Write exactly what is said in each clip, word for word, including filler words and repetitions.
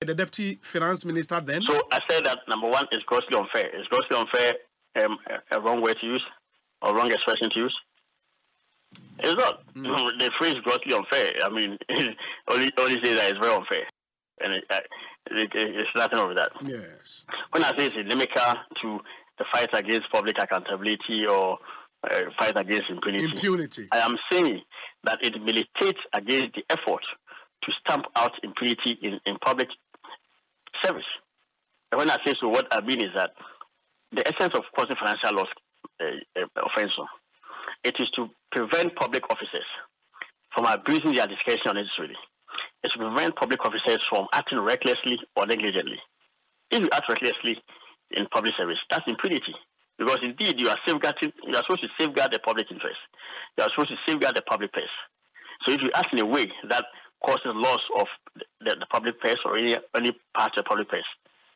the deputy finance minister then? So I said that number one is grossly unfair. Is grossly unfair um, a, a wrong word to use or wrong expression to use? It's not. Mm. The phrase grossly unfair. I mean, only only say that it's very unfair, and it, uh, it, it, it's nothing over that. Yes. When I say it's inimical to the fight against public accountability or uh, fight against impunity, impunity, I am saying that it militates against the effort to stamp out impunity in, in public service. And when I say so, what I mean is that the essence of causing financial loss uh, uh, offense, it is to prevent public officers from abusing their discretion unnecessarily. It's to prevent public officers from acting recklessly or negligently. If you act recklessly in public service, that's impunity. Because indeed, you are safeguarding, you are supposed to safeguard the public interest. You are supposed to safeguard the public purse. So if you act in a way that causes loss of the, the, the public purse or any, any part of the public purse.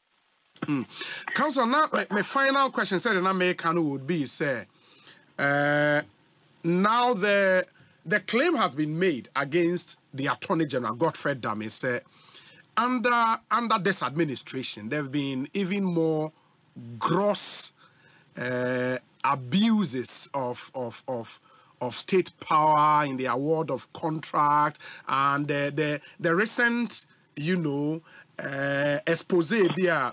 Mm. Council, now right. my, my final question said in America would be, say, uh, now the the claim has been made against the Attorney General, Godfred Dame, say, under, under this administration, there have been even more gross uh, abuses of, of, of, of state power in the award of contract, and uh, the, the recent, you know, uh, expose there,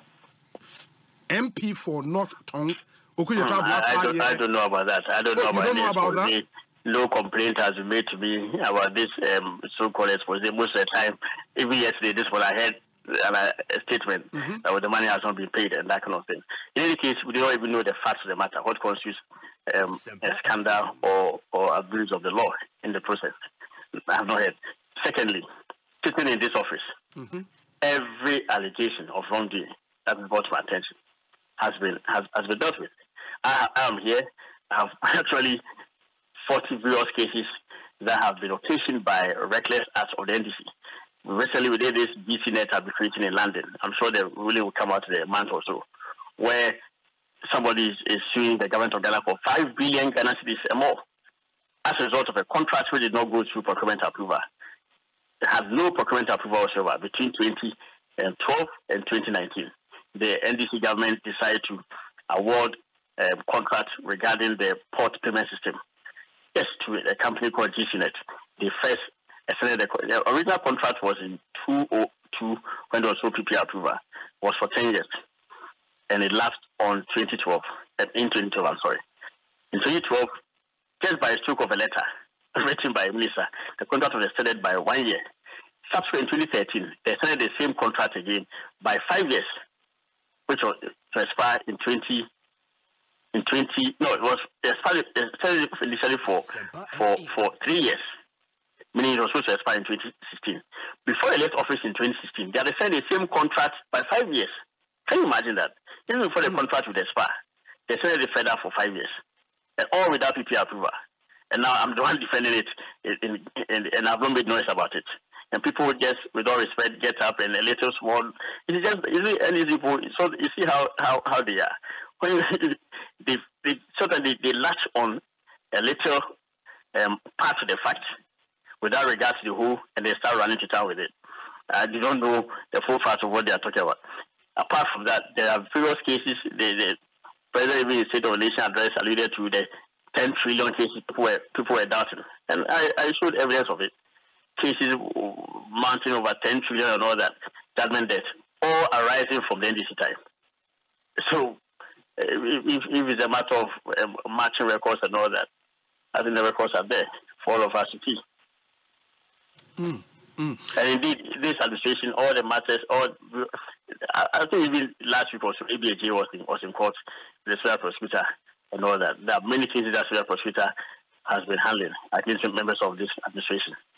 M P for North Tongue. Hmm, I, I, don't, I don't know about that. I don't know oh, about, you don't know about that? No complaint has been made to me about this um, so-called expose. Most of the time, even yesterday, this was I heard uh, a statement mm-hmm. that the money has not been paid and that kind of thing. In any case, we don't even know the facts of the matter, what constitutes um, a scandal or, or abuse of the law in the process. I have not heard. Secondly, sitting in this office, mm-hmm. every allegation of wrongdoing that is brought to my attention has been has, has been dealt with. I, I am here. I have actually forty various cases that have been occasioned by reckless acts of the N D C. Recently, we did this B C net arbitration in London. I'm sure the ruling will come out in a month or so, where somebody is, is suing the government of Ghana for five billion Ghana cedis and more as a result of a contract which did not go through procurement approval. It had no procurement approval whatsoever between twenty twelve and twenty nineteen. The N D C government decided to award a contract regarding the port payment system. Yes, to a company called G C net. The first, the, the original contract was in two thousand two when there was no P P A approval. Was for ten years, and it lapsed on twenty twelve. In twenty twelve, I'm sorry. In twenty twelve, just by a stroke of a letter written by a minister, the contract was extended by one year. Subsequent in twenty thirteen, they extended the same contract again by five years, which was to expire in twenty. In twenty, no, it was expired initially for for for three years, meaning it was supposed to expire in twenty sixteen. Before I left office in twenty sixteen, they had signed the same contract by five years. Can you imagine that? Even before the mm. contract would expire, they signed it further for five years, and all without P P A approval. And now I'm the one defending it, in, in, and I've not made noise about it. And people would just, with all respect, get up and a little small. It's just, is it any people? So you see how how how they are. When they, they sort of they, they latch on a little um, part of the fact without regard to the whole, and they start running to town with it. Uh, they don't know the full fact of what they are talking about. Apart from that, there are various cases. The, the President even in State of the Nation address alluded to the ten trillion cases people were people were doubting, and I, I showed evidence of it. Cases mounting over ten trillion and all that judgment debt, all arising from the N D C time. So. If, if it's a matter of um, matching records and all that, I think the records are there for all of us to see. Mm, mm. And indeed, this administration, all the matters, all I, I think even last week also, A B A J was in, was in court, the special prosecutor and all that. There are many cases that the special prosecutor has been handling against members of this administration.